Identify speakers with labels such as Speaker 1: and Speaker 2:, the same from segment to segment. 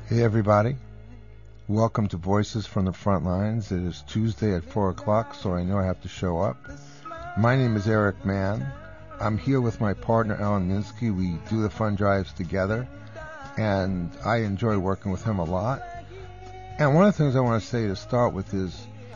Speaker 1: Hey everybody, welcome to Voices from the Front Lines. It is Tuesday at 4 o'clock, so I know I have to show up. My name is Eric Mann. I'm here with my partner Alan Minsky. We do the fund drives together, and I enjoy working with him a lot. And one of the things I want to say to start with is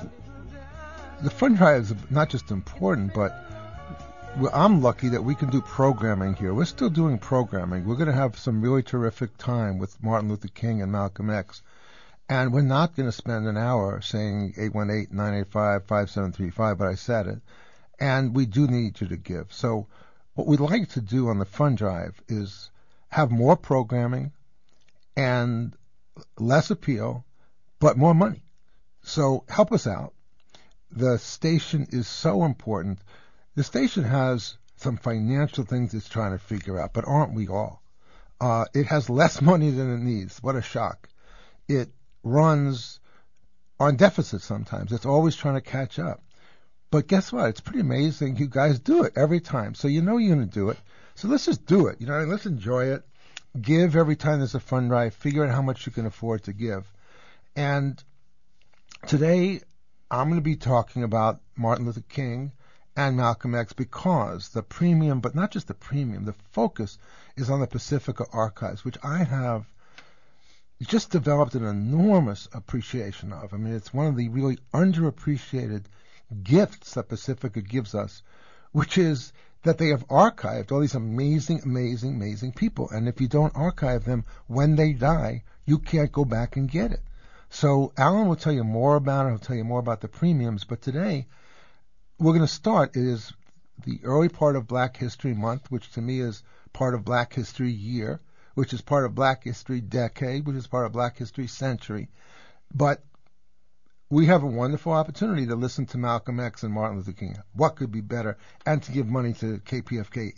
Speaker 1: the fund drive is not just important, but I'm lucky that we can do programming here. We're still doing programming. We're going to have some really terrific time with Martin Luther King and Malcolm X. And we're not going to spend an hour saying 818-985-5735, but I said it. And we do need you to give. So what we'd like to do on the fund drive is have more programming and less appeal, but more money. So help us out. The station is so important. The station has some financial things it's trying to figure out, but aren't we all? It has less money than it needs. What a shock. It runs on deficit sometimes. It's always trying to catch up. But guess what? It's pretty amazing. You guys do it every time. So you know you're going to do it. So let's just do it. Let's enjoy it. Give every time there's a fund drive. Figure out how much you can afford to give. And today I'm going to be talking about Martin Luther King and Malcolm X because the premium, but not just the premium, the focus is on the Pacifica Archives, which I have just developed an enormous appreciation of. I mean, it's one of the really underappreciated gifts that Pacifica gives us, which is that they have archived all these amazing, amazing, amazing people. And if you don't archive them when they die, you can't go back and get it. So Alan will tell you more about it. He'll tell you more about the premiums. But today, we're going to start is the early part of Black History Month, which to me is part of Black History Year, which is part of Black History Decade, which is part of Black History Century. But we have a wonderful opportunity to listen to Malcolm X and Martin Luther King. What could be better? And to give money to KPFK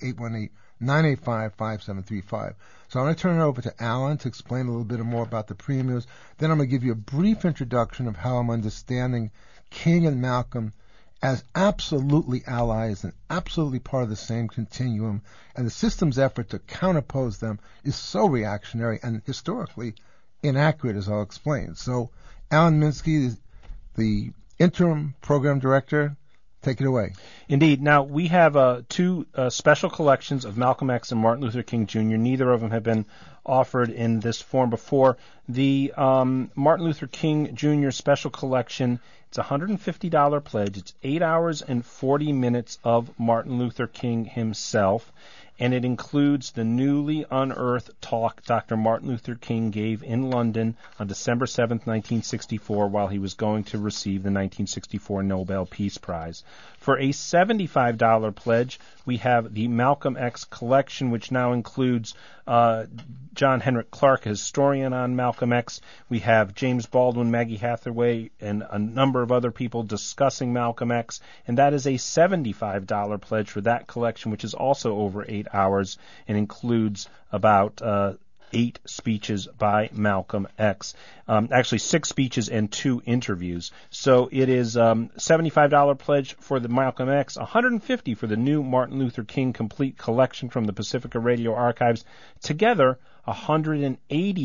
Speaker 1: 818-985-5735. So I'm going to turn it over to Alan to explain a little bit more about the premiums. Then I'm going to give you a brief introduction of how I'm understanding King and Malcolm as absolutely allies and absolutely part of the same continuum, and the system's effort to counterpose them is so reactionary and historically inaccurate, as I'll explain. So, Alan Minsky, the interim program director, take it away.
Speaker 2: Indeed. Now, we have two special collections of Malcolm X and Martin Luther King Jr. Neither of them have been offered in this form before. The Martin Luther King Jr. special collection, it's a $150 pledge. It's 8 hours and 40 minutes of Martin Luther King himself, and it includes the newly unearthed talk Dr. Martin Luther King gave in London on December 7th, 1964, while he was going to receive the 1964 Nobel Peace Prize. For a $75 pledge, we have the Malcolm X collection, which now includes John Henrik Clarke, a historian on Malcolm X. We have James Baldwin, Maggie Hathaway, and a number of other people discussing Malcolm X, and that is a $75 pledge for that collection, which is also over 8 hours and includes about 8 speeches by Malcolm X. Actually, 6 speeches and 2 interviews. So it is $75 pledge for the Malcolm X, $150 for the new Martin Luther King complete collection from the Pacifica Radio Archives. Together, $180,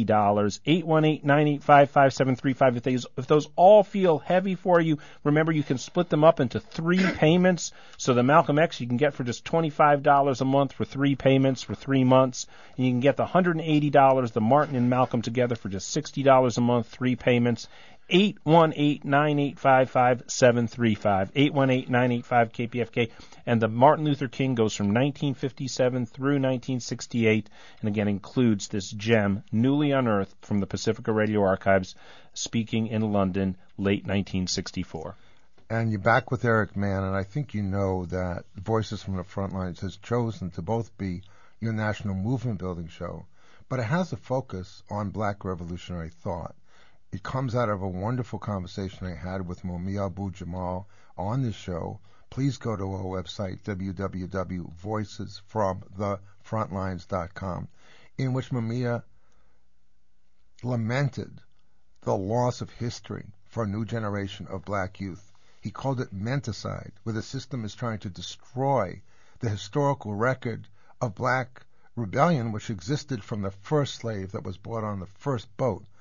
Speaker 2: 818-985-5735. If those all feel heavy for you, remember you can split them up into 3 payments. So the Malcolm X you can get for just $25 a month for 3 payments for 3 months. And you can get the $180, the Martin and Malcolm together for just $60 a month, 3 payments. 818-985-5735, 818-985-KPFK, and the Martin Luther King goes from 1957 through 1968, and again includes this gem, newly unearthed from the Pacifica Radio Archives, speaking in London, late 1964.
Speaker 1: And you're back with Eric Mann, and I think you know that Voices from the Front Lines has chosen to both be your national movement building show, but it has a focus on Black revolutionary thought. It comes out of a wonderful conversation I had with Mumia Abu-Jamal on this show. Please go to our website, www.voicesfromthefrontlines.com, in which Mumia lamented the loss of history for a new generation of Black youth. He called it menticide, where the system is trying to destroy the historical record of Black rebellion, which existed from the first slave that was brought on the first boat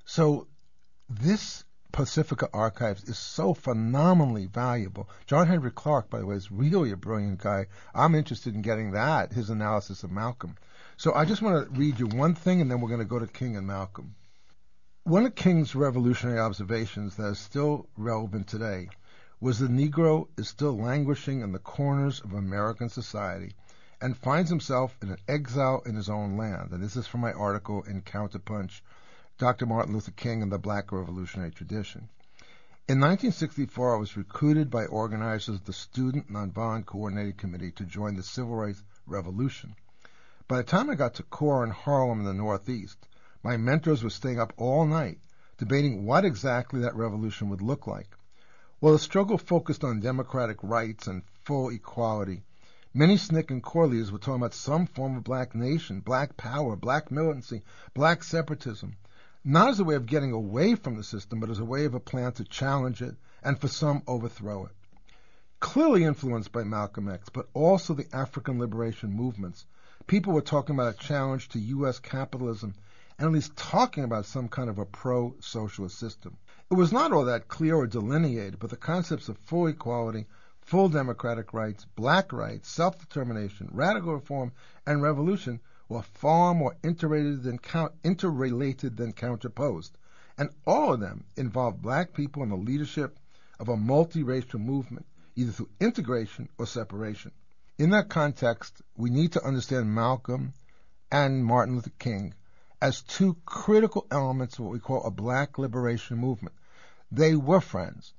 Speaker 1: So this Pacifica Archives is so phenomenally valuable. John Henry Clark, by the way, is really a brilliant guy. I'm interested in getting that, his analysis of Malcolm. So I just want to read you one thing, and then we're going to go to King and Malcolm. One of King's revolutionary observations that is still relevant today was the Negro is still languishing in the corners of American society and finds himself in an exile in his own land. And this is from my article in Counterpunch, Dr. Martin Luther King and the Black Revolutionary Tradition. In 1964, I was recruited by organizers of the Student Nonviolent Coordinating Committee to join the Civil Rights Revolution. By the time I got to CORE in Harlem in the Northeast, my mentors were staying up all night debating what exactly that revolution would look like. While the struggle focused on democratic rights and full equality, many SNCC and CORE leaders were talking about some form of black nation, black power, black militancy, black separatism, not as a way of getting away from the system, but as a way of a plan to challenge it and for some overthrow it. Clearly influenced by Malcolm X, but also the African liberation movements, people were talking about a challenge to U.S. capitalism and at least talking about some kind of a pro-socialist system. It was not all that clear or delineated, but the concepts of full equality, full democratic rights, black rights, self-determination, radical reform, and revolution were far more interrelated than counterposed, and all of them involved black people in the leadership of a multiracial movement, either through integration or separation. In that context, we need to understand Malcolm and Martin Luther King as two critical elements of what we call a black liberation movement. They were friends.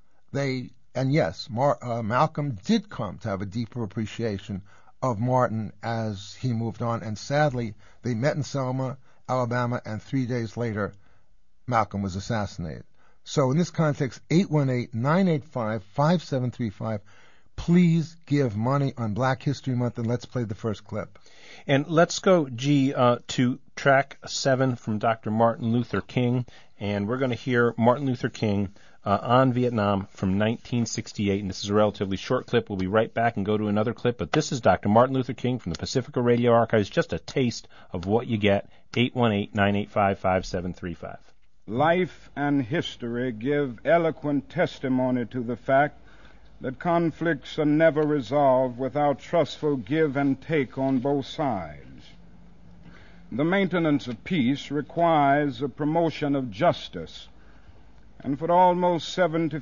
Speaker 1: Malcolm did come to have a deeper appreciation of Martin as he moved on, and sadly, they met in Selma, Alabama, and 3 days later, Malcolm was assassinated. So in this context, 818-985-5735, please give money on Black History Month, and let's play the first clip.
Speaker 2: And let's go, G, to track 7 from Dr. Martin Luther King, and we're going to hear Martin Luther King on Vietnam from 1968, and this is a relatively short clip. We'll be right back and go to another clip, but this is Dr. Martin Luther King from the Pacifica Radio Archives, just a taste of what you get, 818-985-5735.
Speaker 3: Life and history give eloquent testimony to the fact that conflicts are never resolved without trustful give and take on both sides. The maintenance of peace requires the promotion of justice, and for almost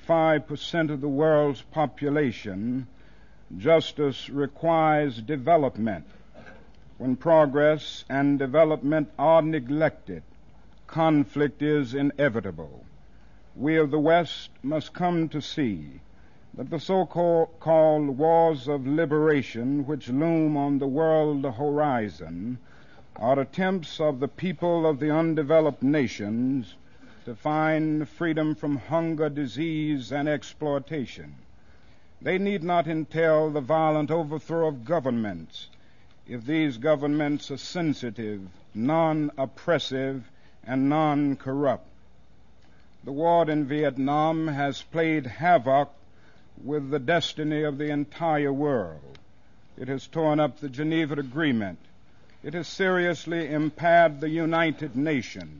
Speaker 3: 75% of the world's population, justice requires development. When progress and development are neglected, conflict is inevitable. We of the West must come to see that the so-called wars of liberation which loom on the world horizon are attempts of the people of the undeveloped nations to find freedom from hunger, disease, and exploitation. They need not entail the violent overthrow of governments if these governments are sensitive, non-oppressive, and non-corrupt. The war in Vietnam has played havoc with the destiny of the entire world. It has torn up the Geneva Agreement. It has seriously impaired the United Nations.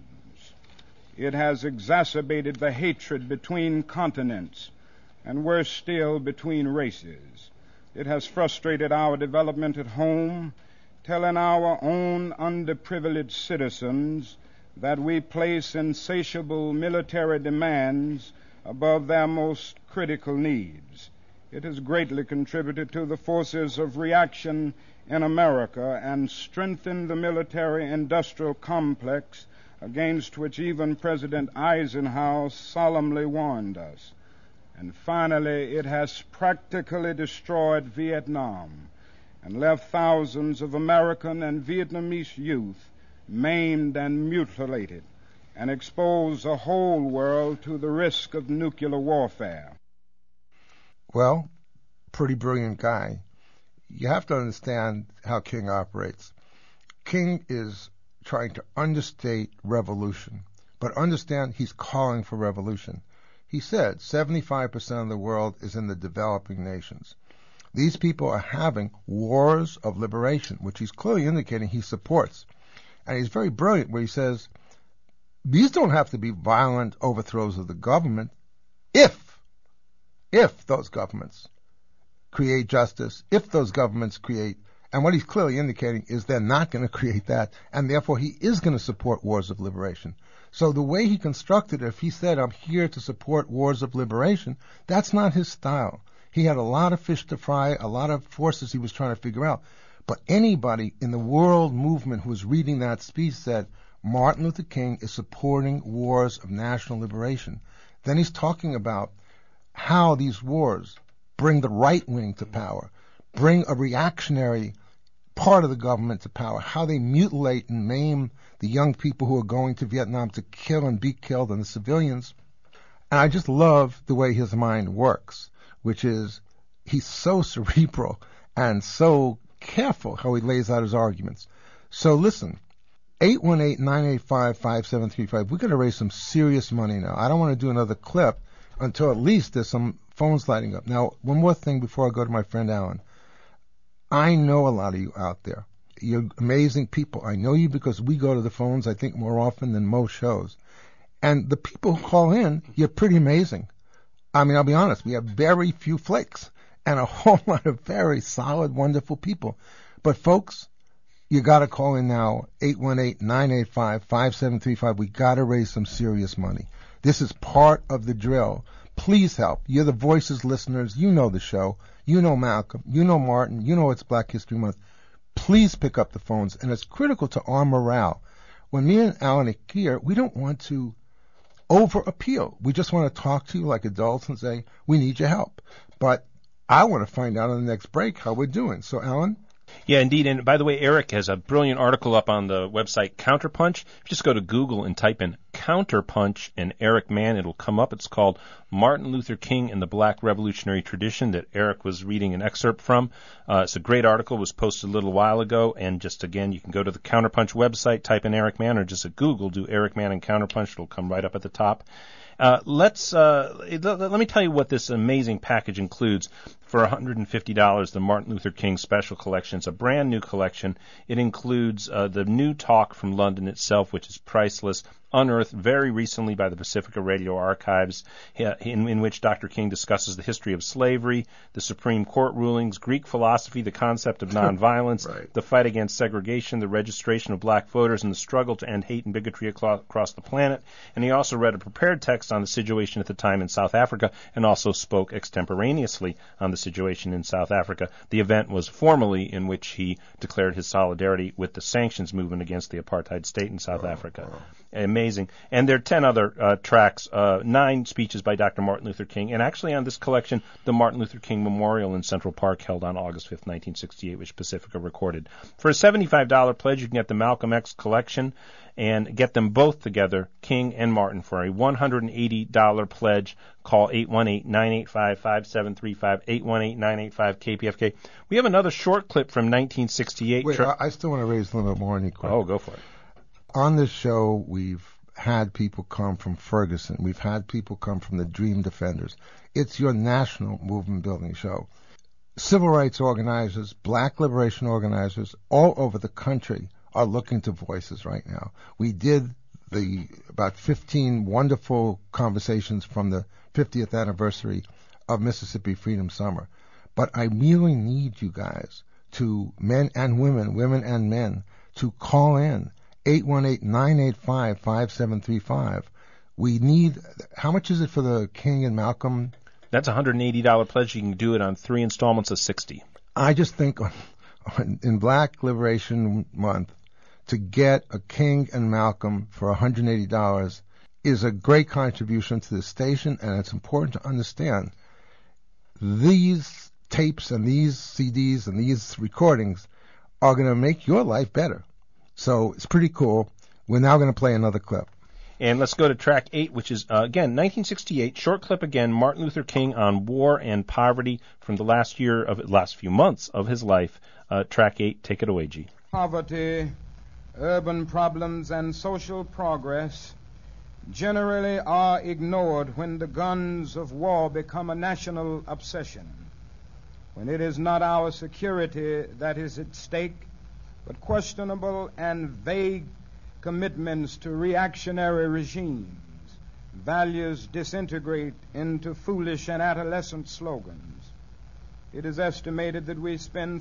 Speaker 3: It has exacerbated the hatred between continents, and worse still, between races. It has frustrated our development at home, telling our own underprivileged citizens that we place insatiable military demands above their most critical needs. It has greatly contributed to the forces of reaction in America and strengthened the military-industrial complex against which even President Eisenhower solemnly warned us. And finally, it has practically destroyed Vietnam and left thousands of American and Vietnamese youth maimed and mutilated, and exposed the whole world to the risk of nuclear warfare.
Speaker 1: Well, pretty brilliant guy. You have to understand how King operates. King is trying to understate revolution, but understand he's calling for revolution. He said 75% of the world is in the developing nations. These people are having wars of liberation, which he's clearly indicating he supports. And he's very brilliant where he says these don't have to be violent overthrows of the government if those governments create justice, if those governments create, and what he's clearly indicating is they're not going to create that, and therefore he is going to support wars of liberation. So the way he constructed it, if he said, I'm here to support wars of liberation, that's not his style. He had a lot of fish to fry, a lot of forces he was trying to figure out. But anybody in the world movement who was reading that speech said, Martin Luther King is supporting wars of national liberation. Then he's talking about how these wars bring the right wing to power, bring a reactionary part of the government to power, how they mutilate and maim the young people who are going to Vietnam to kill and be killed, and the civilians. And I just love the way his mind works, which is he's so cerebral and so careful how he lays out his arguments. So listen, 818-985-5735. We're going to raise some serious money now. I don't want to do another clip until at least there's some phones lighting up. Now, one more thing before I go to my friend Alan. I know a lot of you out there. You're amazing people. I know you because we go to the phones, I think, more often than most shows. And the people who call in, you're pretty amazing. I mean, I'll be honest, we have very few flakes and a whole lot of very solid, wonderful people. But folks, you got to call in now, 818-985-5735. We got to raise some serious money. This is part of the drill. Please help. You're the Voices listeners. You know the show. You know Malcolm. You know Martin. You know it's Black History Month. Please pick up the phones. And it's critical to our morale. When me and Alan are here, we don't want to over-appeal. We just want to talk to you like adults and say, we need your help. But I want to find out on the next break how we're doing. So, Alan?
Speaker 2: Yeah, indeed. And by the way, Eric has a brilliant article up on the website Counterpunch. If you just go to Google and type in Counterpunch and Eric Mann, it'll come up. It's called Martin Luther King and the Black Revolutionary Tradition that Eric was reading an excerpt from. It's a great article. It was posted a little while ago. And just again, you can go to the Counterpunch website, type in Eric Mann, or just at Google, do Eric Mann and Counterpunch. It'll come right up at the top. Let me tell you what this amazing package includes. For $150, the Martin Luther King Special Collection. It's a brand new collection. It includes the new talk from London itself, which is priceless, unearthed very recently by the Pacifica Radio Archives, in which Dr. King discusses the history of slavery, the Supreme Court rulings, Greek philosophy, the concept of nonviolence, right, the fight against segregation, the registration of black voters, and the struggle to end hate and bigotry across the planet. And he also read a prepared text on the situation at the time in South Africa and also spoke extemporaneously on the situation in South Africa. The event was formally in which he declared his solidarity with the sanctions movement against the apartheid state in South Africa. Amazing. And there are 10 other tracks, 9 speeches by Dr. Martin Luther King, and actually on this collection, the Martin Luther King Memorial in Central Park held on August 5th, 1968, which Pacifica recorded. For a $75 pledge, you can get the Malcolm X collection and get them both together, King and Martin, for a $180 pledge. Call 818-985-5735, 818-985-KPFK. We have another short clip from 1968.
Speaker 1: Wait, I still want to raise a little bit more.
Speaker 2: Oh, go for it.
Speaker 1: On this show, we've had people come from Ferguson. We've had people come from the Dream Defenders. It's your national movement building show. Civil rights organizers, black liberation organizers all over the country are looking to voices right now. We did about 15 wonderful conversations from the 50th anniversary of Mississippi Freedom Summer. But I really need you guys, to men and women and men, to call in 818-985-5735. We need, how much is it for the King and Malcolm?
Speaker 2: That's a $180 pledge. You can do it on 3 installments of $60.
Speaker 1: I just think in Black Liberation Month, to get a King and Malcolm for $180 is a great contribution to the station, and it's important to understand these tapes and these CDs and these recordings are going to make your life better. So it's pretty cool. We're now going to play another clip.
Speaker 2: And let's go to track 8, which is, again, 1968. Short clip again, Martin Luther King on war and poverty from the last few months of his life. Track 8, take it away, G.
Speaker 3: Poverty, urban problems, and social progress generally are ignored when the guns of war become a national obsession, when it is not our security that is at stake, but questionable and vague commitments to reactionary regimes. Values disintegrate into foolish and adolescent slogans. It is estimated that we spend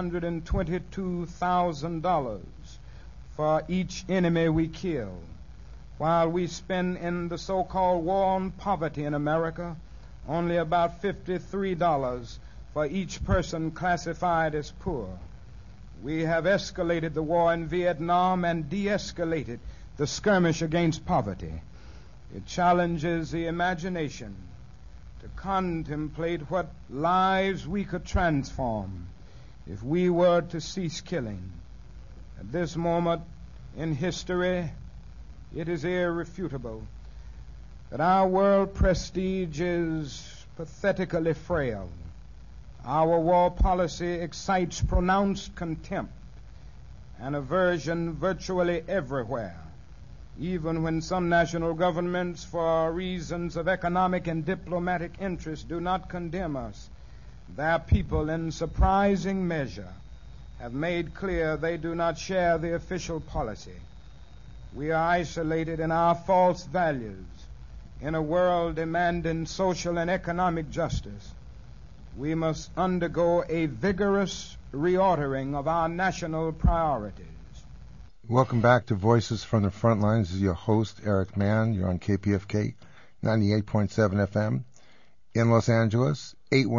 Speaker 3: $322,000 for each enemy we kill, while we spend in the so-called war on poverty in America only about $53 for each person classified as poor. We have escalated the war in Vietnam and de-escalated the skirmish against poverty. It challenges the imagination to contemplate what lives we could transform if we were to cease killing. At this moment in history, it is irrefutable that our world prestige is pathetically frail. Our war policy excites pronounced contempt and aversion virtually everywhere, even when some national governments, for reasons of economic and diplomatic interest, do not condemn us. Their people, in surprising measure, have made clear they do not share the official policy. We are isolated in our false values in a world demanding social and economic justice. We must undergo a vigorous reordering of our national priorities.
Speaker 1: Welcome back to Voices from the Frontlines. This is your host, Eric Mann. You're on KPFK 98.7 FM in Los Angeles,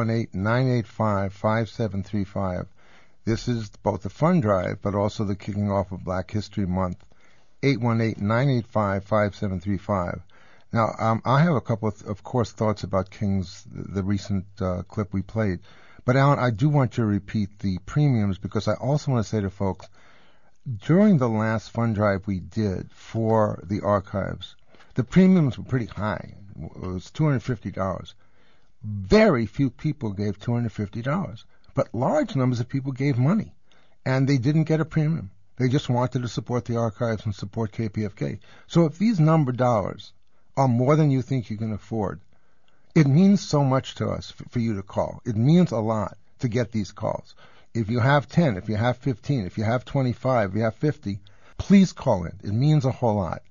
Speaker 1: 818-985-5735. This is both the fund drive, but also the kicking off of Black History Month, 818-985-5735. Now, I have a couple of course, thoughts about King's, the recent clip we played. But, Alan, I do want you to repeat the premiums, because I also want to say to folks, during the last fund drive we did for the archives, the premiums were pretty high. It was $250. Very few people gave $250, but large numbers of people gave money, and they didn't get a premium. They just wanted to support the archives and support KPFK. So if these number dollars are more than you think you can afford, it means so much to us for you to call. It means a lot to get these calls. If you have 10, if you have 15, if you have 25, if you have 50, please call in. It means a whole lot.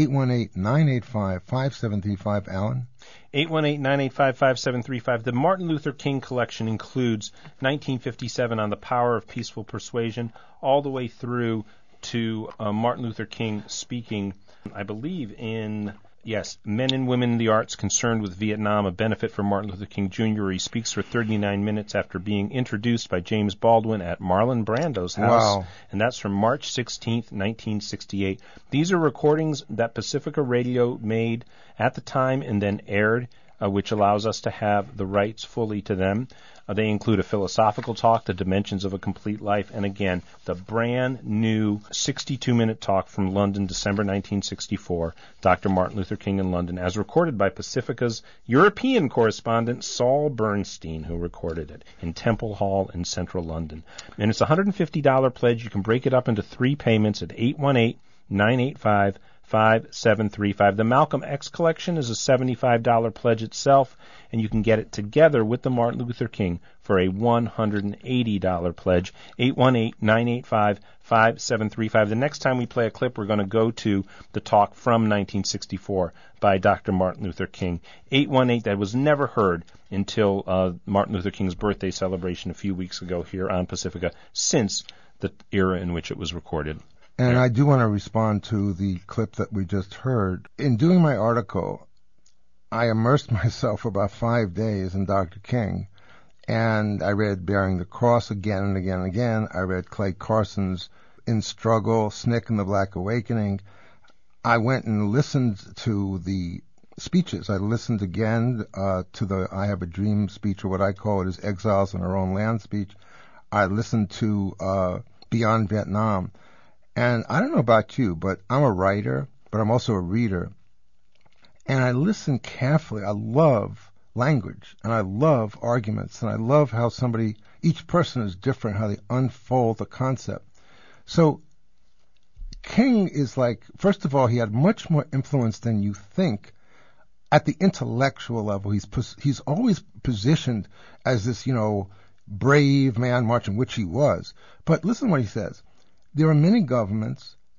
Speaker 1: 818-985-5735, Alan.
Speaker 2: 818-985-5735. The Martin Luther King collection includes 1957 on the power of peaceful persuasion, all the way through to Martin Luther King speaking, I believe, in... Yes, Men and Women in the Arts Concerned with Vietnam, a benefit for Martin Luther King Jr. He speaks for 39 minutes after being introduced by James Baldwin at Marlon Brando's house.
Speaker 1: Wow.
Speaker 2: And that's from March 16th, 1968. These are recordings that Pacifica Radio made at the time and then aired, which allows us to have the rights fully to them. They include a philosophical talk, The Dimensions of a Complete Life, and again, the brand new 62-minute talk from London, December 1964, Dr. Martin Luther King in London, as recorded by Pacifica's European correspondent, Saul Bernstein, who recorded it in Temple Hall in central London. And it's a $150 pledge. You can break it up into 3 payments at 818-985-5735. The Malcolm X collection is a $75 pledge itself, and you can get it together with the Martin Luther King for a $180 pledge. 818-985-5735. The next time we play a clip, we're going to go to the talk from 1964 by Dr. Martin Luther King. 818, that was never heard until Martin Luther King's birthday celebration a few weeks ago here on Pacifica, since the era in which it was recorded.
Speaker 1: And I do want to respond to the clip that we just heard. In doing my article, I immersed myself for about 5 days in Dr. King, and I read Bearing the Cross again and again and again. I read Clay Carson's In Struggle, SNCC and the Black Awakening. I went and listened to the speeches. I listened again to the I Have a Dream speech, or what I call it is Exiles in Our Own Land speech. I listened to Beyond Vietnam. And I don't know about you, but I'm a writer, but I'm also a reader. And I listen carefully. I love language, and I love arguments, and I love how each person is different, how they unfold the concept. So King is like, first of all, he had much more influence than you think at the intellectual level. He's always positioned as this, brave man marching, which he was. But listen to what he says. There are many governments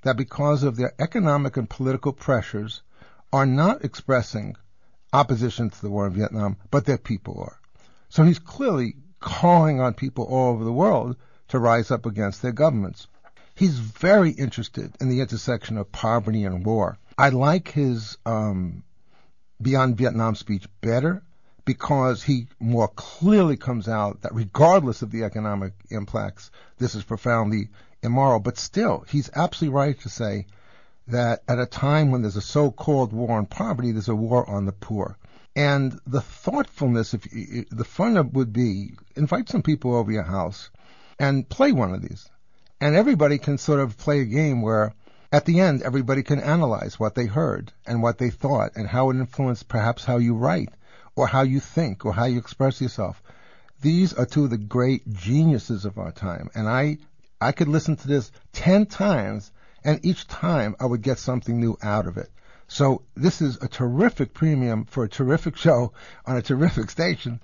Speaker 1: that because of their economic and political pressures are not expressing opposition to the war in Vietnam, but their people are. So he's clearly calling on people all over the world to rise up against their governments. He's very interested in the intersection of poverty and war. I like his Beyond Vietnam speech better because he more clearly comes out that regardless of the economic impacts, this is profoundly immoral. But still, he's absolutely right to say that at a time when there's a so-called war on poverty, there's a war on the poor. And the thoughtfulness, the fun would be, invite some people over your house and play one of these. And everybody can sort of play a game where at the end, everybody can analyze what they heard and what they thought and how it influenced perhaps how you write or how you think or how you express yourself. These are two of the great geniuses of our time. And I could listen to this 10 times, and each time I would get something new out of it. So this is a terrific premium for a terrific show on a terrific station,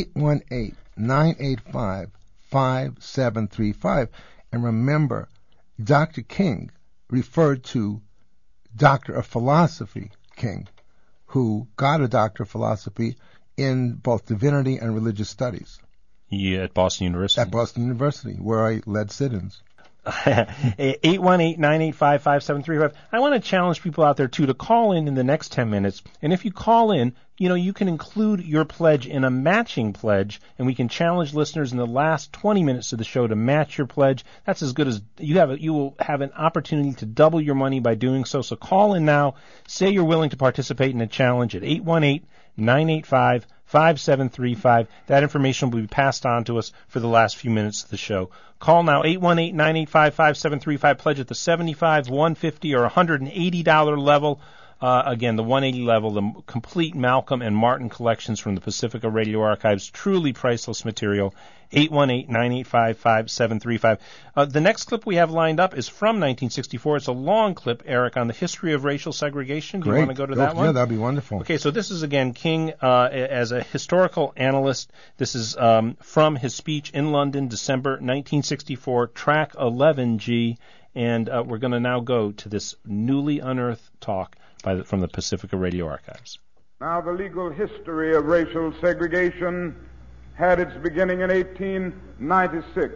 Speaker 1: 818-985-5735. And remember, Dr. King referred to Doctor of Philosophy King, who got a Doctor of Philosophy in both divinity and religious studies.
Speaker 2: Yeah, at Boston University.
Speaker 1: At Boston University, where I led sit-ins.
Speaker 2: 818-985-5735. I want to challenge people out there, too, to call in the next 10 minutes. And if you call in, you can include your pledge in a matching pledge, and we can challenge listeners in the last 20 minutes of the show to match your pledge. That's as good as you will have an opportunity to double your money by doing so. So call in now. Say you're willing to participate in a challenge at 818-985-5735. That information will be passed on to us for the last few minutes of the show. Call now, 818-985-5735. Pledge at the $75, $150, or $180 level. Again, the 180 level, the complete Malcolm and Martin collections from the Pacifica Radio Archives, truly priceless material. 818-985-5735. The next clip we have lined up is from 1964. It's a long clip, Eric, on the history of racial segregation. Do you want to go to that one?
Speaker 1: Yeah, that'd be wonderful.
Speaker 2: Okay, so this is, again, King as a historical analyst. This is from his speech in London, December 1964, track 11G, and we're going to now go to this newly unearthed talk from the Pacifica Radio Archives.
Speaker 3: Now, the legal history of racial segregation had its beginning in 1896.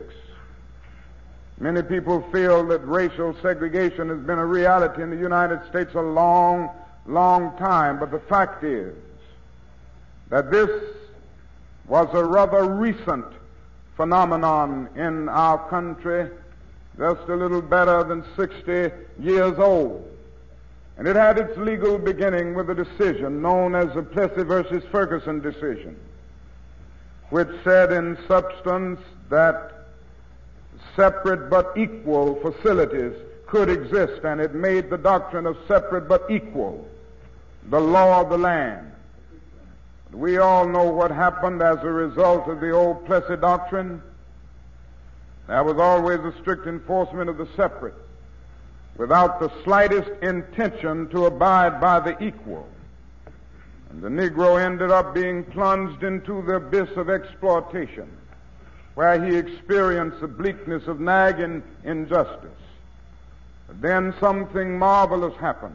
Speaker 3: Many people feel that racial segregation has been a reality in the United States a long, long time, but the fact is that this was a rather recent phenomenon in our country, just a little better than 60 years old. And it had its legal beginning with a decision known as the Plessy versus Ferguson decision, which said in substance that separate but equal facilities could exist, and it made the doctrine of separate but equal the law of the land. We all know what happened as a result of the old Plessy doctrine. There was always a strict enforcement of the separate, without the slightest intention to abide by the equal. And the Negro ended up being plunged into the abyss of exploitation, where he experienced the bleakness of nagging injustice. But then something marvelous happened.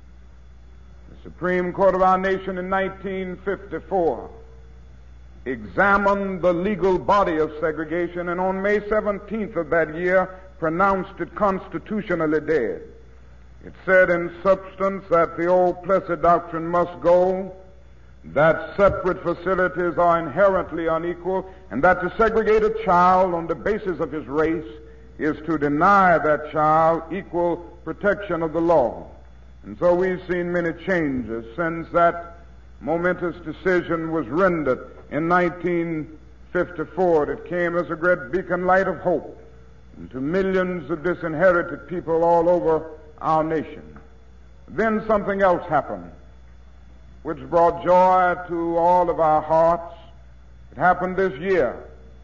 Speaker 3: The Supreme Court of our nation in 1954 examined the legal body of segregation, and on May 17th of that year pronounced it constitutionally dead. It said in substance that the old Plessy doctrine must go, that separate facilities are inherently unequal, and that to segregate a child on the basis of his race is to deny that child equal protection of the law. And so we've seen many changes since that momentous decision was rendered in 1954. That came as a great beacon light of hope to millions of disinherited people all over our nation. Then something else happened, which brought joy to all of our hearts. It happened this year.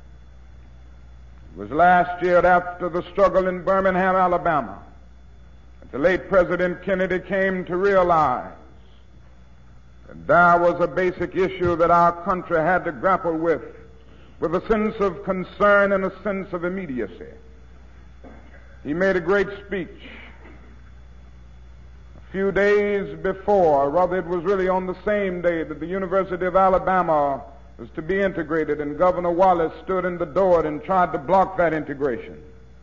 Speaker 3: It was last year after the struggle in Birmingham, Alabama, that the late President Kennedy came to realize that there was a basic issue that our country had to grapple with a sense of concern and a sense of immediacy. He made a great speech few days before, or rather it was really on the same day, that the University of Alabama was to be integrated, and Governor Wallace stood in the door and tried to block that integration.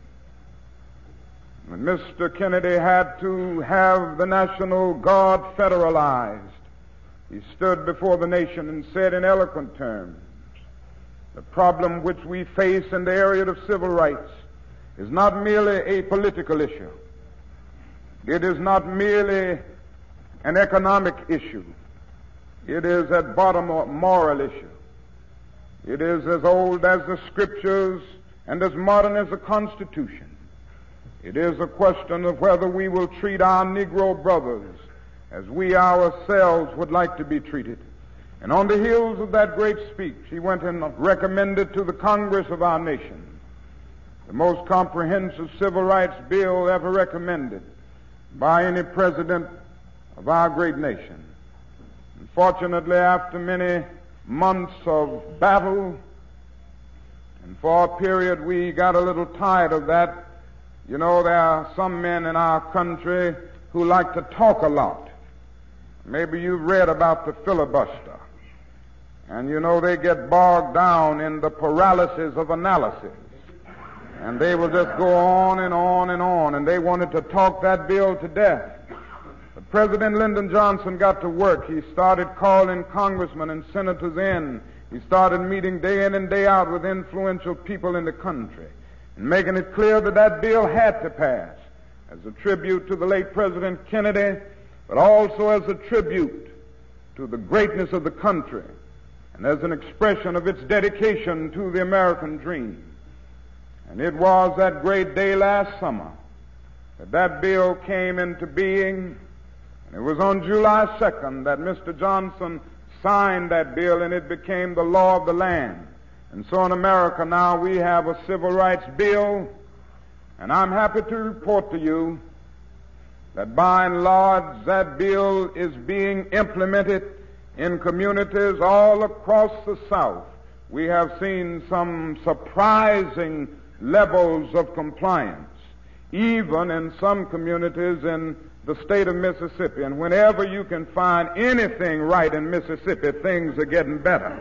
Speaker 3: And Mr. Kennedy had to have the National Guard federalized. He stood before the nation and said in eloquent terms, the problem which we face in the area of civil rights is not merely a political issue. It is not merely an economic issue. It is at bottom a moral issue. It is as old as the Scriptures and as modern as the Constitution. It is a question of whether we will treat our Negro brothers as we ourselves would like to be treated. And on the heels of that great speech, he went and recommended to the Congress of our nation the most comprehensive civil rights bill ever recommended by any president of our great nation. Unfortunately, after many months of battle, and for a period we got a little tired of that. You know, there are some men in our country who like to talk a lot. Maybe you've read about the filibuster. And you know, they get bogged down in the paralysis of analysis. And they will just go on and on and on. And they wanted to talk that bill to death. But President Lyndon Johnson got to work. He started calling congressmen and senators in. He started meeting day in and day out with influential people in the country and making it clear that that bill had to pass as a tribute to the late President Kennedy, but also as a tribute to the greatness of the country and as an expression of its dedication to the American dream. And it was that great day last summer that that bill came into being. And it was on July 2nd that Mr. Johnson signed that bill, and it became the law of the land. And so in America now we have a civil rights bill, and I'm happy to report to you that by and large that bill is being implemented in communities all across the South. We have seen some surprising levels of compliance, even in some communities in the state of Mississippi. And whenever you can find anything right in Mississippi, things are getting better.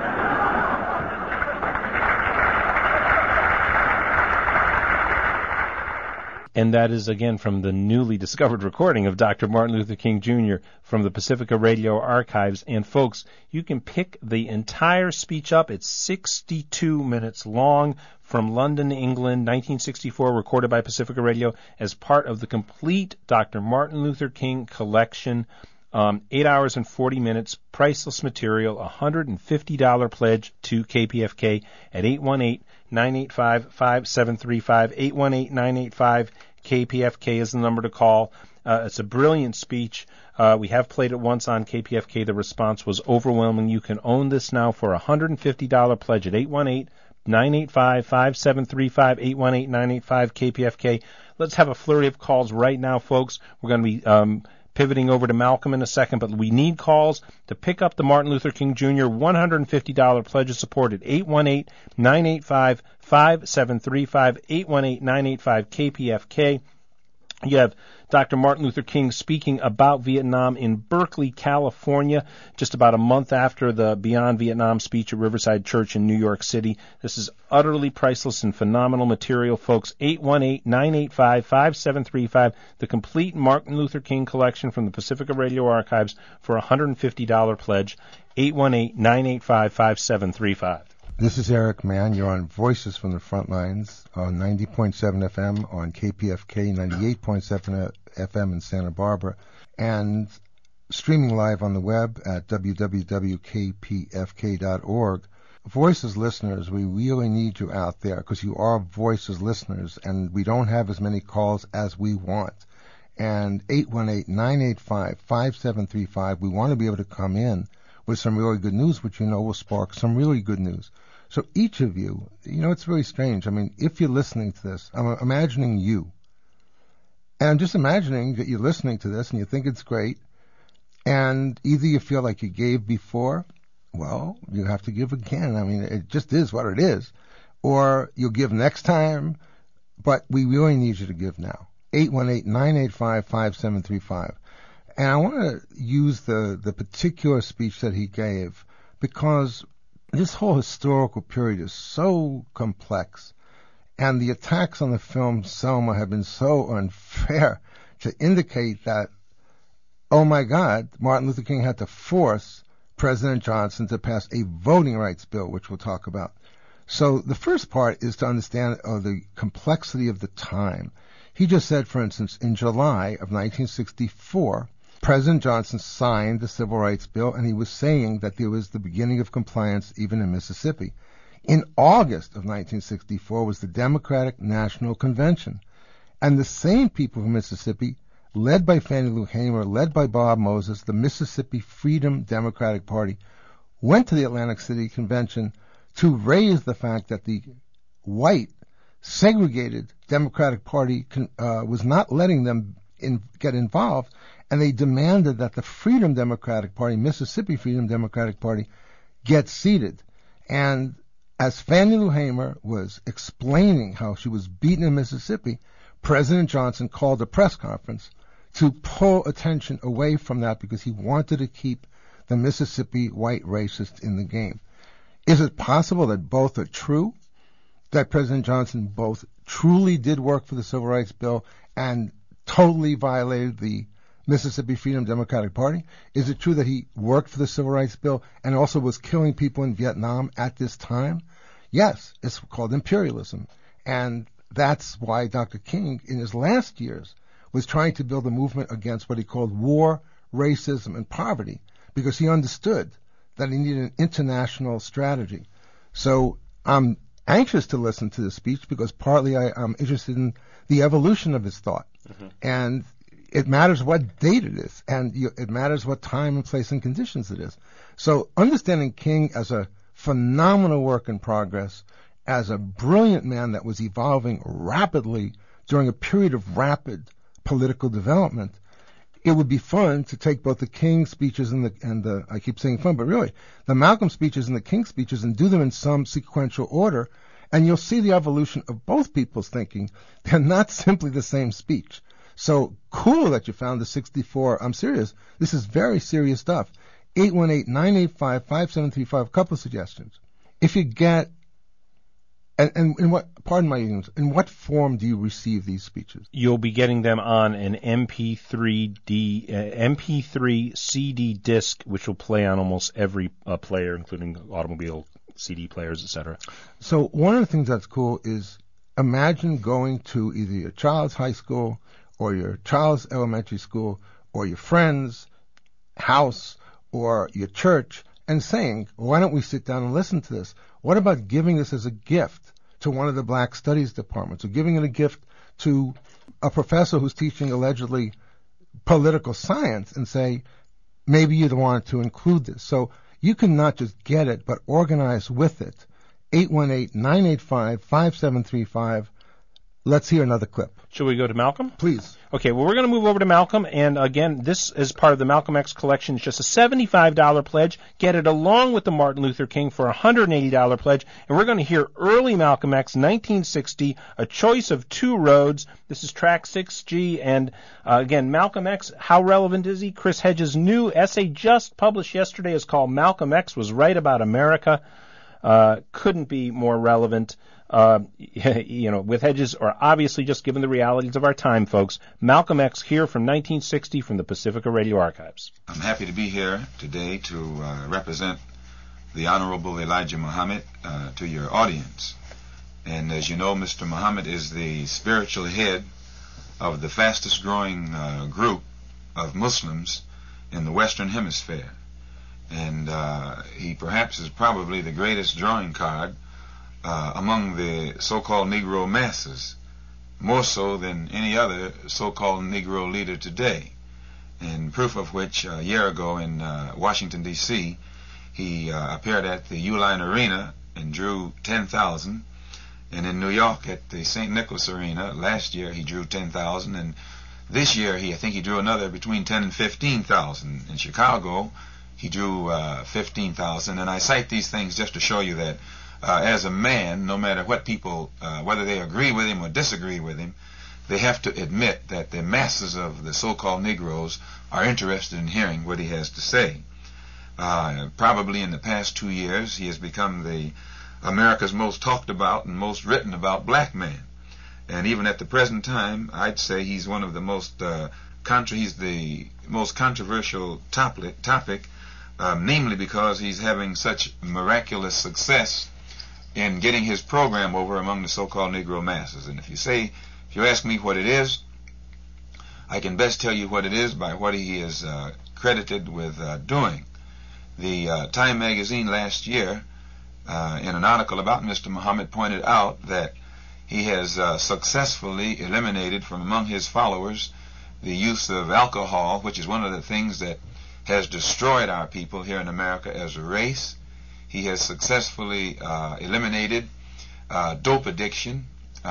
Speaker 2: And that is, again, from the newly discovered recording of Dr. Martin Luther King Jr. from the Pacifica Radio Archives. And, folks, you can pick the entire speech up. It's 62 minutes long from London, England, 1964, recorded by Pacifica Radio as part of the complete Dr. Martin Luther King collection. 8 hours and 40 minutes, priceless material, $150 pledge to KPFK at 818-985-5735. 818-985-KPFK is the number to call. It's a brilliant speech. We have played it once on KPFK. The response was overwhelming. You can own this now for a $150 pledge at 818-985-5735, 818-985-KPFK. Let's have a flurry of calls right now, folks. We're going to be pivoting over to Malcolm in a second, but we need calls to pick up the Martin Luther King Jr. $150 pledge of support at 818-985-5735, 818-985-KPFK. You have Dr. Martin Luther King speaking about Vietnam in Berkeley, California, just about a month after the Beyond Vietnam speech at Riverside Church in New York City. This is utterly priceless and phenomenal material, folks. 818-985-5735, the complete Martin Luther King collection from the Pacifica Radio Archives for a $150 pledge, 818-985-5735.
Speaker 1: This is Eric Mann. You're on Voices from the Frontlines on 90.7 FM on KPFK, 98.7 FM in Santa Barbara, and streaming live on the web at www.kpfk.org. Voices listeners, we really need you out there because you are Voices listeners, and we don't have as many calls as we want. And 818-985-5735, we want to be able to come in with some really good news, which you know will spark some really good news. So each of you, you know, it's really strange. I mean, if you're listening to this, I'm imagining you. And I'm just imagining that you're listening to this and you think it's great. And either you feel like you gave before, well, you have to give again. I mean, it just is what it is. Or you'll give next time, but we really need you to give now. 818-985-5735. And I want to use the particular speech that he gave because this whole historical period is so complex, and the attacks on the film Selma have been so unfair to indicate that, oh my God, Martin Luther King had to force President Johnson to pass a voting rights bill, which we'll talk about. So the first part is to understand the complexity of the time. He just said, for instance, in July of 1964, President Johnson signed the Civil Rights Bill, and he was saying that there was the beginning of compliance even in Mississippi. In August of 1964 was the Democratic National Convention, and the same people from Mississippi, led by Fannie Lou Hamer, led by Bob Moses, the Mississippi Freedom Democratic Party, went to the Atlantic City Convention to raise the fact that the white, segregated Democratic Party was not letting them get involved, and they demanded that the Freedom Democratic Party, Mississippi Freedom Democratic Party, get seated. And as Fannie Lou Hamer was explaining how she was beaten in Mississippi, President Johnson called a press conference to pull attention away from that because he wanted to keep the Mississippi white racists in the game. Is it possible that both are true? That President Johnson both truly did work for the Civil Rights Bill and totally violated the Mississippi Freedom Democratic Party? Is it true that he worked for the Civil Rights Bill and also was killing people in Vietnam at this time? Yes, it's called imperialism. And that's why Dr. King, in his last years, was trying to build a movement against what he called war, racism, and poverty, because he understood that he needed an international strategy. So I'm anxious to listen to this speech because partly I'm interested in the evolution of his thought. Mm-hmm. And it matters what date it is, and it matters what time and place and conditions it is. So understanding King as a phenomenal work in progress, as a brilliant man that was evolving rapidly during a period of rapid political development, it would be fun to take both the King speeches and the I keep saying fun, but really the Malcolm speeches and the King speeches and do them in some sequential order, and you'll see the evolution of both people's thinking. They're not simply the same speech. So cool that you found the 64. I'm serious. This is very serious stuff. 818-985-5735. A couple of suggestions. If you get, and in what, pardon my ignorance, in what form do you receive these speeches?
Speaker 2: You'll be getting them on an MP3 CD disc, which will play on almost every player, including automobile CD players, etc.
Speaker 1: So one of the things that's cool is imagine going to either your child's high school or your child's elementary school or your friend's house or your church and saying, why don't we sit down and listen to this? What about giving this as a gift to one of the Black Studies departments, or giving it a gift to a professor who's teaching allegedly political science and say, maybe you'd want to include this. So you can not just get it, but organize with it. 818-985-5735. Let's hear another clip.
Speaker 2: Shall we go to Malcolm?
Speaker 1: Please.
Speaker 2: Okay, well, we're going to move over to Malcolm, and again, this is part of the Malcolm X collection. It's just a $75 pledge. Get it along with the Martin Luther King for a $180 pledge, and we're going to hear early Malcolm X, 1960, A Choice of Two Roads. This is track 6G, and again, Malcolm X, how relevant is he? Chris Hedges' new essay just published yesterday is called Malcolm X Was Right About America. Couldn't be more relevant. With Hedges, or obviously just given the realities of our time, folks. Malcolm X here from 1960 from the Pacifica Radio Archives.
Speaker 4: I'm happy to be here today to represent the Honorable Elijah Muhammad to your audience. And as you know, Mr. Muhammad is the spiritual head of the fastest growing group of Muslims in the Western Hemisphere. And he perhaps is probably the greatest drawing card among the so-called Negro masses, more so than any other so-called Negro leader today. And proof of which, a year ago in Washington, D.C., he appeared at the Uline Arena and drew 10,000. And in New York at the St. Nicholas Arena, last year he drew 10,000. And this year I think he drew another between 10 and 15,000. In Chicago, he drew 15,000. And I cite these things just to show you that as a man, no matter what people, whether they agree with him or disagree with him, they have to admit that the masses of the so-called Negroes are interested in hearing what he has to say. Probably in the past 2 years, he has become America's most talked about and most written about black man. And even at the present time, I'd say he's one of the most he's the most controversial topic, namely because he's having such miraculous success in getting his program over among the so-called Negro masses. And if you ask me what it is, I can best tell you what it is by what he is credited with doing. The Time magazine last year, in an article about Mr. Muhammad, pointed out that he has successfully eliminated from among his followers the use of alcohol, which is one of the things that has destroyed our people here in America as a race. He has successfully eliminated dope addiction,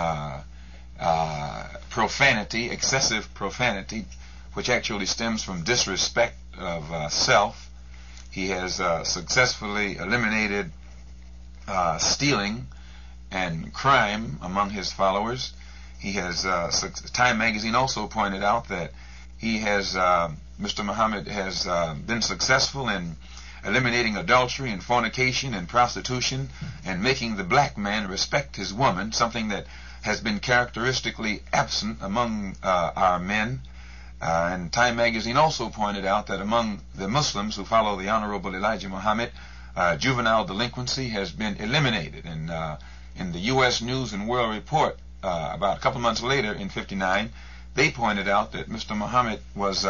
Speaker 4: profanity, excessive profanity, which actually stems from disrespect of self. He has successfully eliminated stealing and crime among his followers. He has, Time magazine also pointed out that he has, Mr. Muhammad has been successful in eliminating adultery and fornication and prostitution and making the black man respect his woman, something that has been characteristically absent among our men. And Time magazine also pointed out that among the Muslims who follow the Honorable Elijah Muhammad, juvenile delinquency has been eliminated. And in the U.S. News and World Report, about a couple months later in '59, they pointed out that Mr. Muhammad was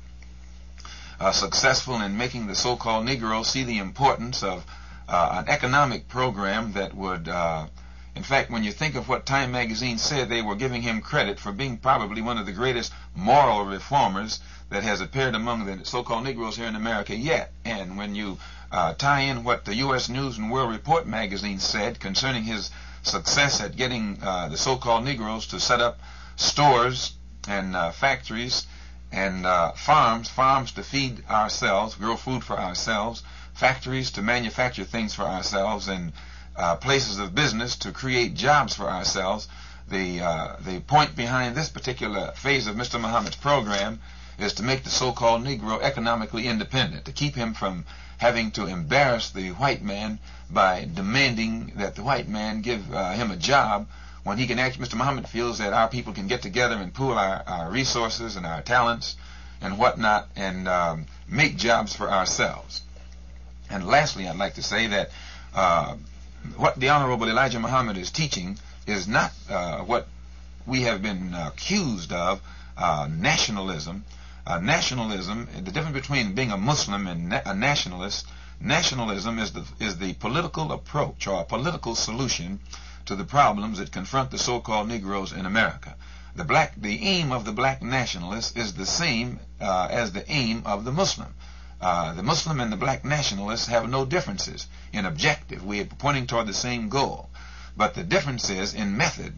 Speaker 4: successful in making the so-called Negroes see the importance of an economic program that would, in fact, when you think of what Time magazine said, they were giving him credit for being probably one of the greatest moral reformers that has appeared among the so-called Negroes here in America yet. And when you tie in what the U.S. News and World Report magazine said concerning his success at getting the so-called Negroes to set up stores and factories and farms to feed ourselves, grow food for ourselves, factories to manufacture things for ourselves, and places of business to create jobs for ourselves. The point behind this particular phase of Mr. Muhammad's program is to make the so-called Negro economically independent, to keep him from having to embarrass the white man by demanding that the white man give him a job, when he can actually, Mr. Muhammad feels that our people can get together and pool our resources and our talents and whatnot and make jobs for ourselves. And lastly, I'd like to say that what the Honorable Elijah Muhammad is teaching is not what we have been accused of, nationalism. Nationalism, the difference between being a Muslim and a nationalist, nationalism is the political approach or a political solution to the problems that confront the so-called Negroes in America. The aim of the black nationalist is the same as the aim of the Muslim. The Muslim and the black nationalists have no differences in objective. We are pointing toward the same goal. But the difference is in method,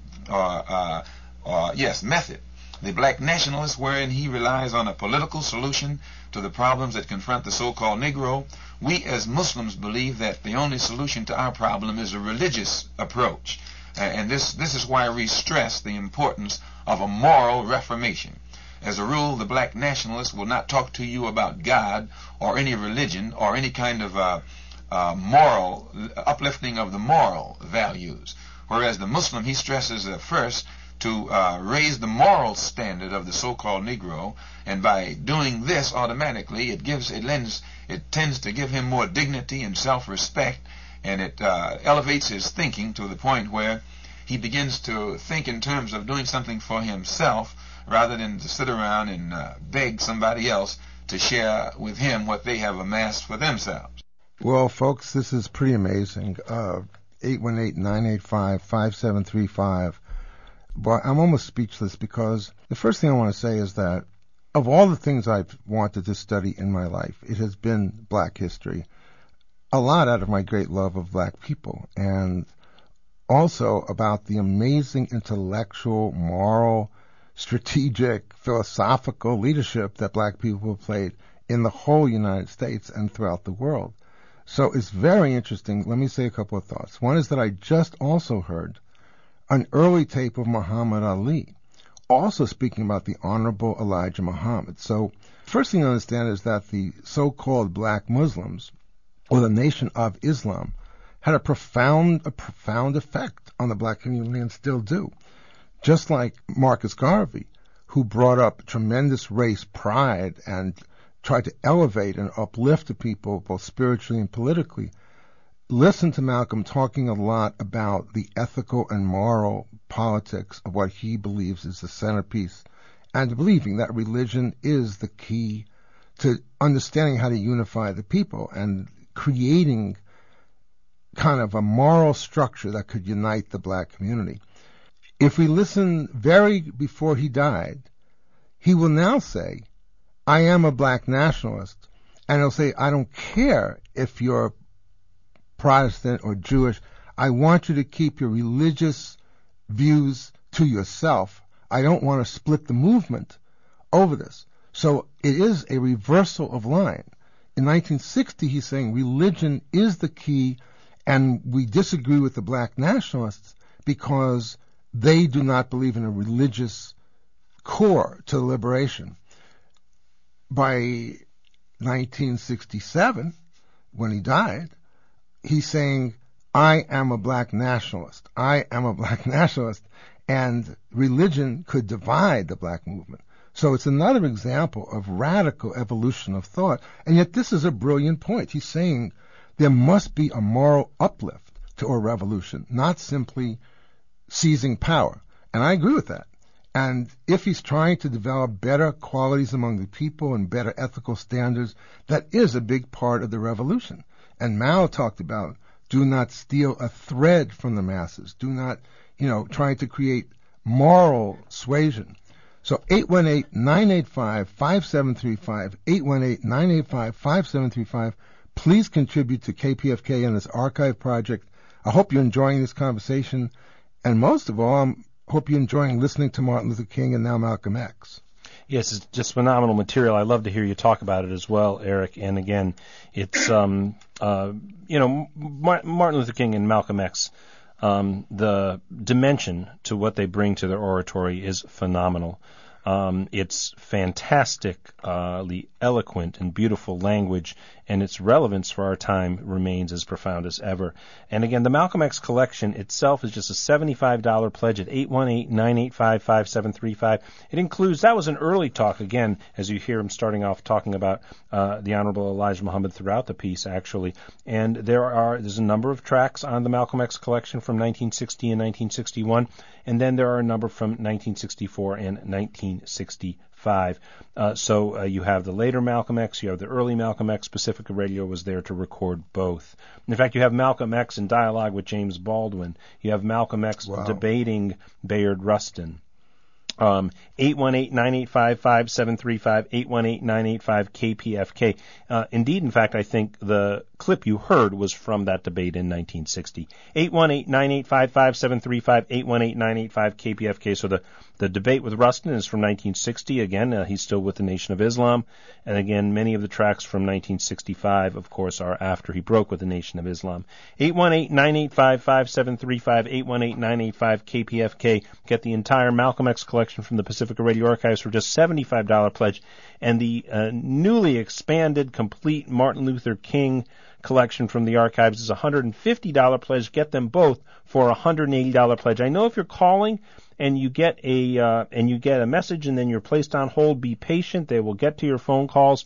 Speaker 4: method. The black nationalist, wherein he relies on a political solution to the problems that confront the so-called Negro, we as Muslims believe that the only solution to our problem is a religious approach. And this is why we stress the importance of a moral reformation. As a rule, the black nationalist will not talk to you about God or any religion or any kind of moral uplifting of the moral values. Whereas the Muslim, he stresses first to raise the moral standard of the so-called Negro, and by doing this, automatically it tends to give him more dignity and self-respect, and it elevates his thinking to the point where he begins to think in terms of doing something for himself rather than to sit around and beg somebody else to share with him what they have amassed for themselves.
Speaker 1: Well, folks, this is pretty amazing. 818-985-5735. But I'm almost speechless, because the first thing I want to say is that of all the things I've wanted to study in my life, it has been black history. A lot out of my great love of black people, and also about the amazing intellectual, moral, strategic, philosophical leadership that black people have played in the whole United States and throughout the world. So it's very interesting. Let me say a couple of thoughts. One is that I just also heard an early tape of Muhammad Ali, also speaking about the Honorable Elijah Muhammad. So first thing to understand is that the so-called black Muslims, or the Nation of Islam, had a profound effect on the black community and still do. Just like Marcus Garvey, who brought up tremendous race pride and tried to elevate and uplift the people both spiritually and politically, listen to Malcolm talking a lot about the ethical and moral politics of what he believes is the centerpiece, and believing that religion is the key to understanding how to unify the people and creating kind of a moral structure that could unite the black community. If we listen very before he died, he will now say, I am a black nationalist, and he'll say, I don't care if you're Protestant or Jewish. I want you to keep your religious views to yourself. I don't want to split the movement over this. So it is a reversal of line. In 1960, he's saying religion is the key, and we disagree with the black nationalists because they do not believe in a religious core to liberation. By 1967, when he died, he's saying, I am a black nationalist. I am a black nationalist. And religion could divide the black movement. So it's another example of radical evolution of thought. And yet this is a brilliant point. He's saying there must be a moral uplift to a revolution, not simply seizing power. And I agree with that. And if he's trying to develop better qualities among the people and better ethical standards, that is a big part of the revolution. And Mao talked about, do not steal a thread from the masses. Do not, try to create moral suasion. So 818-985-5735, 818-985-5735. Please contribute to KPFK and this archive project. I hope you're enjoying this conversation. And most of all, I hope you're enjoying listening to Martin Luther King and now Malcolm X.
Speaker 2: Yes, it's just phenomenal material. I love to hear you talk about it as well, Eric. And again, it's, Martin Luther King and Malcolm X, the dimension to what they bring to their oratory is phenomenal. It's fantastically eloquent and beautiful language, and its relevance for our time remains as profound as ever. And again, the Malcolm X collection itself is just a $75 pledge at 818-985-5735. It includes, that was an early talk, again, as you hear him starting off talking about the Honorable Elijah Muhammad throughout the piece, actually. And there's a number of tracks on the Malcolm X collection from 1960 and 1961, and then there are a number from 1964 and 1965. So you have the later Malcolm X, you have the early Malcolm X. Pacifica Radio was there to record both. In fact, you have Malcolm X in dialogue with James Baldwin. You have Malcolm X debating Bayard Rustin. 818-985-5735, 818-985-KPFK. Indeed, in fact, I think the clip you heard was from that debate in 1960. 818-985-5735, 818-985-KPFK. So the debate with Rustin is from 1960. Again, he's still with the Nation of Islam. And again, many of the tracks from 1965, of course, are after he broke with the Nation of Islam. 818-985-5735, 818-985-KPFK. Get the entire Malcolm X collection from the Pacifica Radio Archives for just $75 pledge. And the newly expanded, complete Martin Luther King collection from the archives is a $150 pledge. Get them both for a $180 pledge. I know if you're calling and you get a message and then you're placed on hold, be patient. They will get to your phone calls.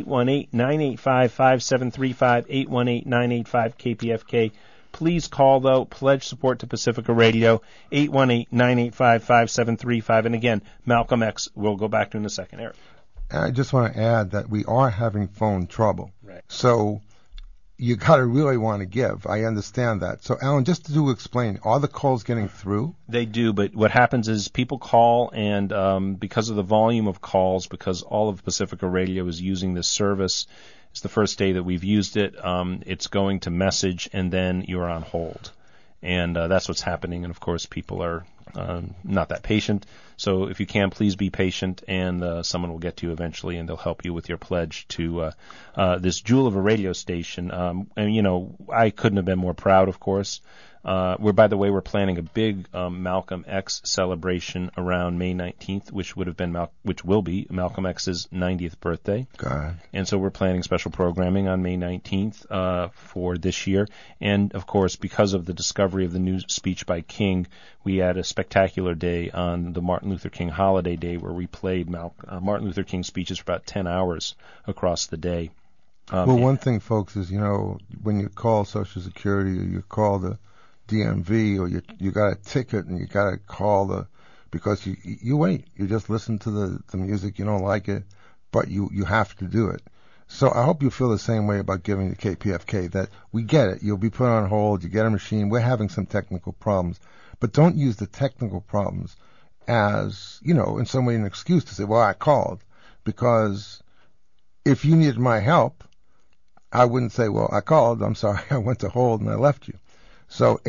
Speaker 2: 818-985-5735, 818-985-KPFK. Please call, though. Pledge support to Pacifica Radio, 818-985-5735. And again, Malcolm X, we'll go back to in a second. Eric.
Speaker 1: I just want to add that we are having phone trouble.
Speaker 2: Right.
Speaker 1: So you got to really want to give. I understand that. So, Alan, just to explain, are the calls getting through?
Speaker 2: They do, but what happens is people call, and because of the volume of calls, because all of Pacifica Radio is using this service, it's the first day that we've used it, it's going to message, and then you're on hold. And that's what's happening. And, of course, people are not that patient. So if you can, please be patient, and someone will get to you eventually, and they'll help you with your pledge to this jewel of a radio station. And, I couldn't have been more proud, of course. We're planning a big Malcolm X celebration around May 19th, which will be Malcolm X's 90th birthday.
Speaker 1: God.
Speaker 2: And so we're planning special programming on May 19th for this year. And of course, because of the discovery of the new speech by King, we had a spectacular day on the Martin Luther King holiday day where we played Martin Luther King speeches for about 10 hours across the day.
Speaker 1: Well, one thing, folks, is, when you call Social Security or you call the DMV or you got a ticket and you got to call because you wait. You just listen to the music. You don't like it, but you have to do it. So I hope you feel the same way about giving the KPFK, that we get it. You'll be put on hold. You get a machine. We're having some technical problems, but don't use the technical problems as, in some way an excuse to say, well, I called. Because if you needed my help, I wouldn't say, well, I called. I'm sorry. I went to hold and I left you. So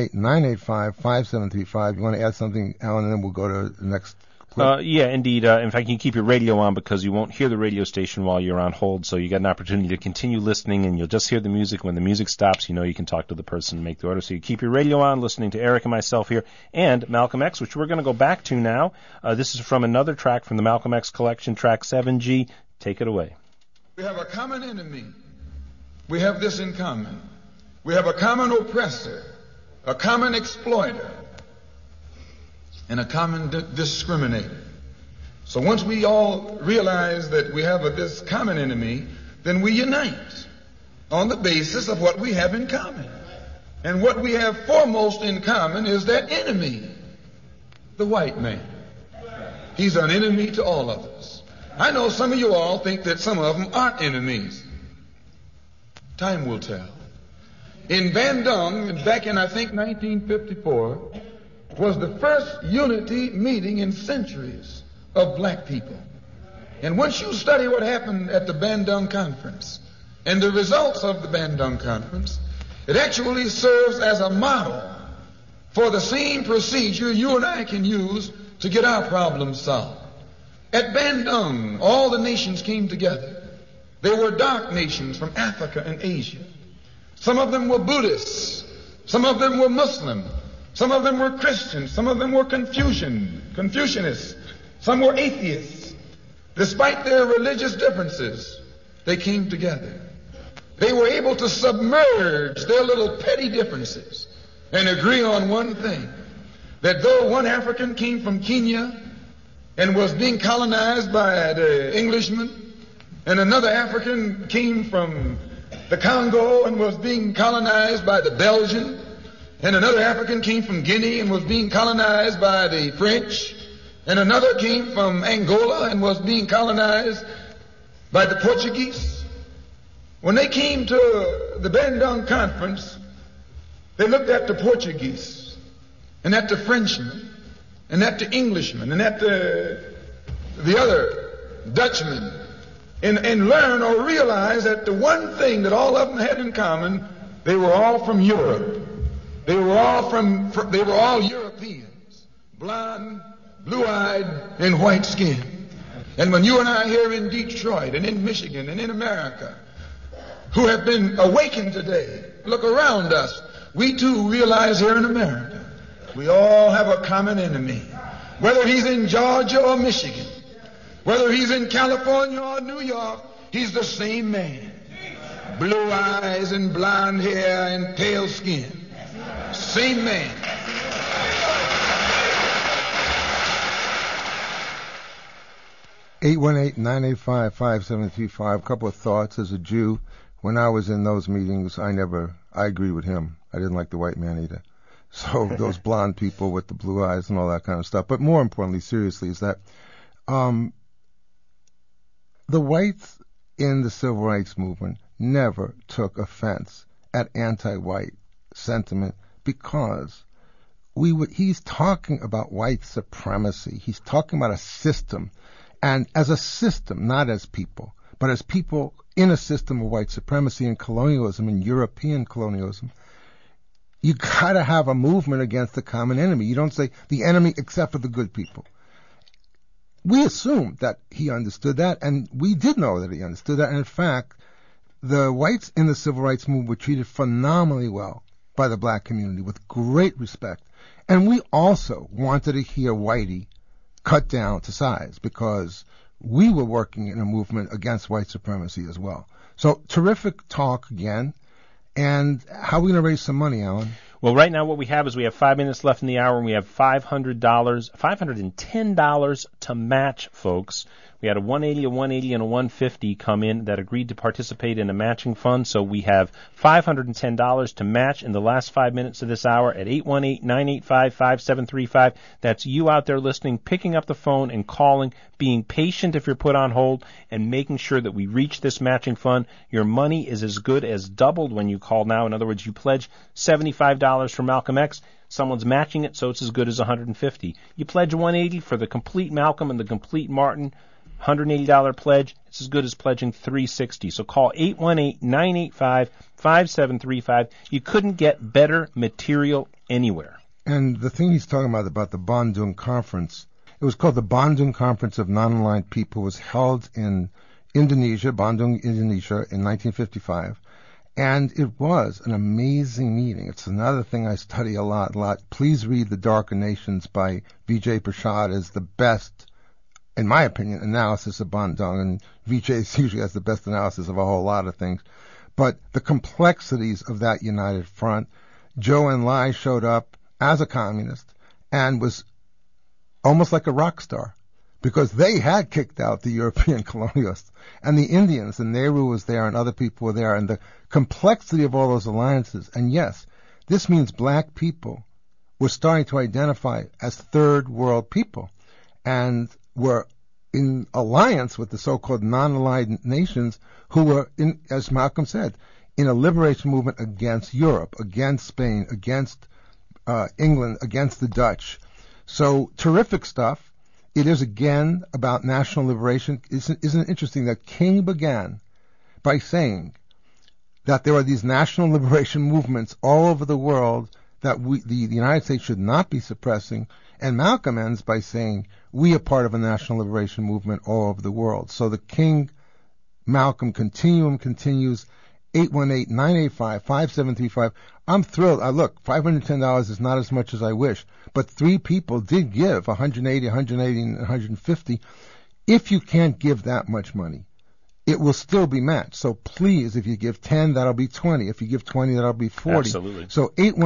Speaker 1: 818-985-5735. You want to add something, Alan, and then we'll go to the next clip?
Speaker 2: Yeah, indeed. In fact, you can keep your radio on because you won't hear the radio station while you're on hold, so you got an opportunity to continue listening, and you'll just hear the music. When the music stops, you can talk to the person and make the order. So you keep your radio on, listening to Eric and myself here, and Malcolm X, which we're going to go back to now. This is from another track from the Malcolm X collection, track 7G. Take it away.
Speaker 5: We have a common enemy. We have this in common. We have a common oppressor, a common exploiter, and a common discriminator. So once we all realize that we have this common enemy, then we unite on the basis of what we have in common. And what we have foremost in common is that enemy, the white man. He's an enemy to all of us. I know some of you all think that some of them aren't enemies. Time will tell. In Bandung, back in, I think, 1954, was the first unity meeting in centuries of black people. And once you study what happened at the Bandung Conference and the results of the Bandung Conference, it actually serves as a model for the same procedure you and I can use to get our problems solved. At Bandung, all the nations came together. They were dark nations from Africa and Asia. Some of them were Buddhists. Some of them were Muslim. Some of them were Christians. Some of them were Confucianists. Some were atheists. Despite their religious differences, they came together. They were able to submerge their little petty differences and agree on one thing, that though one African came from Kenya and was being colonized by the Englishmen, and another African came from the Congo and was being colonized by the Belgian, and another African came from Guinea and was being colonized by the French, and another came from Angola and was being colonized by the Portuguese. When they came to the Bandung Conference, they looked at the Portuguese and at the Frenchman and at the Englishman and at the other Dutchman, and learn or realize that the one thing that all of them had in common, they were all from Europe. They were all Europeans, blonde, blue-eyed, and white-skinned. And when you and I here in Detroit and in Michigan and in America, who have been awakened today, look around us, we too realize here in America, we all have a common enemy. Whether he's in Georgia or Michigan, whether he's in California or New York, he's the same man. Blue eyes and blonde hair and pale skin. Same man.
Speaker 1: Eight 818-985-5735. A couple of thoughts. As a Jew, when I was in those meetings, I agreed with him. I didn't like the white man either. So those blonde people with the blue eyes and all that kind of stuff. But more importantly, seriously, is that the whites in the civil rights movement never took offense at anti-white sentiment because he's talking about white supremacy. He's talking about a system, and as a system, not as people, but as people in a system of white supremacy and colonialism and European colonialism. You gotta have a movement against the common enemy. You don't say the enemy except for the good people. We assumed that he understood that, and we did know that he understood that. And in fact, the whites in the civil rights movement were treated phenomenally well by the black community with great respect. And we also wanted to hear Whitey cut down to size because we were working in a movement against white supremacy as well. So terrific talk again. And how are we going to raise some money, Alan?
Speaker 2: Well, right now what we have is we have 5 minutes left in the hour, and we have $510 to match, folks. We had a 180, a 180, and a 150 come in that agreed to participate in a matching fund. So we have $510 to match in the last 5 minutes of this hour at 818-985-5735. That's you out there listening, picking up the phone and calling, being patient if you're put on hold, and making sure that we reach this matching fund. Your money is as good as doubled when you call now. In other words, you pledge $75 for Malcolm X. Someone's matching it, so it's as good as $150. You pledge $180 for the complete Malcolm and the complete Martin, $180 pledge. It's as good as pledging $360. So call 818-985-5735. You couldn't get better material anywhere.
Speaker 1: And the thing he's talking about the Bandung Conference, it was called the Bandung Conference of Non-Aligned People. It was held in Indonesia, Bandung, Indonesia, in 1955. And it was an amazing meeting. It's another thing I study a lot. Please read The Darker Nations by Vijay Prashad. It's the best, in my opinion, analysis of Bandung. And Vijay usually has the best analysis of a whole lot of things. But the complexities of that united front, Zhou Enlai showed up as a communist and was almost like a rock star, because they had kicked out the European colonialists and the Indians, and Nehru was there and other people were there, and the complexity of all those alliances. And yes, this means black people were starting to identify as third world people and were in alliance with the so-called non-aligned nations who were, in, as Malcolm said, in a liberation movement against Europe, against Spain, against England, against the Dutch. So terrific stuff. It is, again, about national liberation. Isn't it interesting that King began by saying that there are these national liberation movements all over the world that the United States should not be suppressing, and Malcolm ends by saying we are part of a national liberation movement all over the world. So the King-Malcolm continuum continues. 818-985-5735. I'm thrilled. Look, $510 is not as much as I wish, but 3 people did give $180, $180, and $150. If you can't give that much money, it will still be matched. So please, if you give 10, that'll be 20. If you give 20, that'll be 40.
Speaker 2: Absolutely.
Speaker 1: So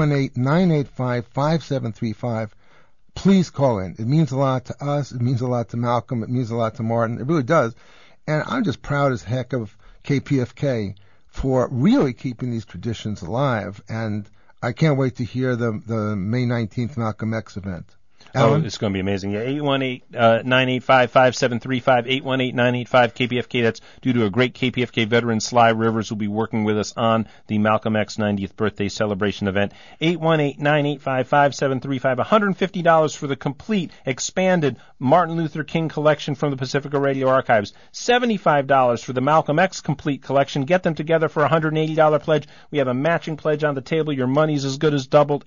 Speaker 1: 818-985-5735. Please call in. It means a lot to us. It means a lot to Malcolm. It means a lot to Martin. It really does. And I'm just proud as heck of KPFK for really keeping these traditions alive. And I can't wait to hear the May 19th Malcolm X event. Alan?
Speaker 2: Oh, it's going to be amazing. Yeah, 818-985-5735, 818-985-KPFK. That's due to a great KPFK veteran, Sly Rivers, who will be working with us on the Malcolm X 90th birthday celebration event. 818-985-5735, $150 for the complete, expanded Martin Luther King collection from the Pacifica Radio Archives. $75 for the Malcolm X complete collection. Get them together for a $180 pledge. We have a matching pledge on the table. Your money's as good as doubled.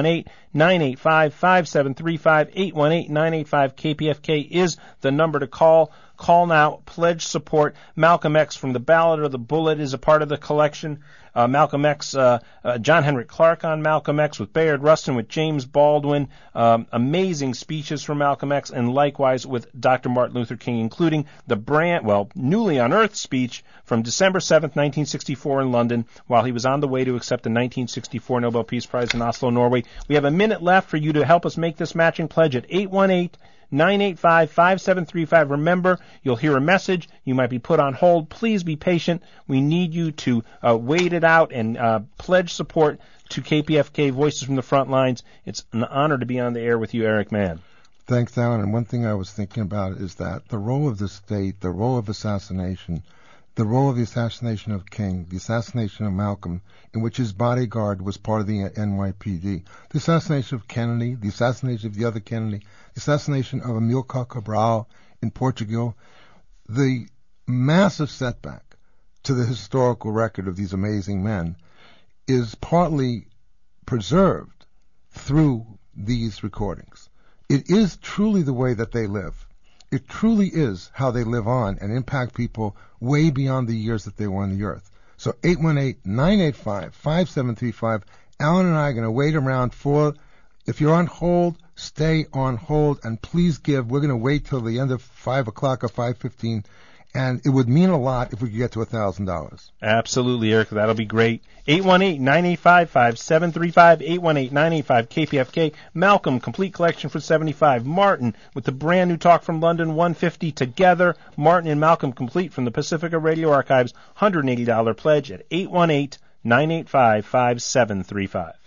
Speaker 2: 818-985-5735. 818-985-KPFK is the number to call. Call now. Pledge support. Malcolm X from the Ballad of the Bullet is a part of the collection. Malcolm X, John Henrik Clarke on Malcolm X with Bayard Rustin, with James Baldwin. Amazing speeches from Malcolm X, and likewise with Dr. Martin Luther King, including the newly unearthed speech from December 7th, 1964 in London, while he was on the way to accept the 1964 Nobel Peace Prize in Oslo, Norway. We have a minute left for you to help us make this matching pledge at 818-985-5735. Remember, you'll hear a message. You might be put on hold. Please be patient. We need you to wait it out and pledge support to KPFK Voices from the Front Lines. It's an honor to be on the air with you, Eric Mann.
Speaker 1: Thanks, Alan. And one thing I was thinking about is that the role of the state, the role of assassination, the role of the assassination of King, the assassination of Malcolm, in which his bodyguard was part of the NYPD, the assassination of Kennedy, the assassination of the other Kennedy, the assassination of Amilcar Cabral in Portugal, the massive setback to the historical record of these amazing men is partly preserved through these recordings. It is truly the way that they live. It truly is how they live on and impact people way beyond the years that they were on the earth. So 818-985-5735, Alan and I are going to wait around for. If you're on hold, stay on hold, and please give. We're going to wait till the end of 5 o'clock or 5:15, and it would mean a lot if we could get to $1,000.
Speaker 2: Absolutely, Eric. That'll be great. 818-985-5735, 818-985-KPFK. Malcolm, complete collection for $75. Martin, with the brand new Talk from London, $150 together. Martin and Malcolm, complete from the Pacifica Radio Archives, $180 pledge at 818-985-5735.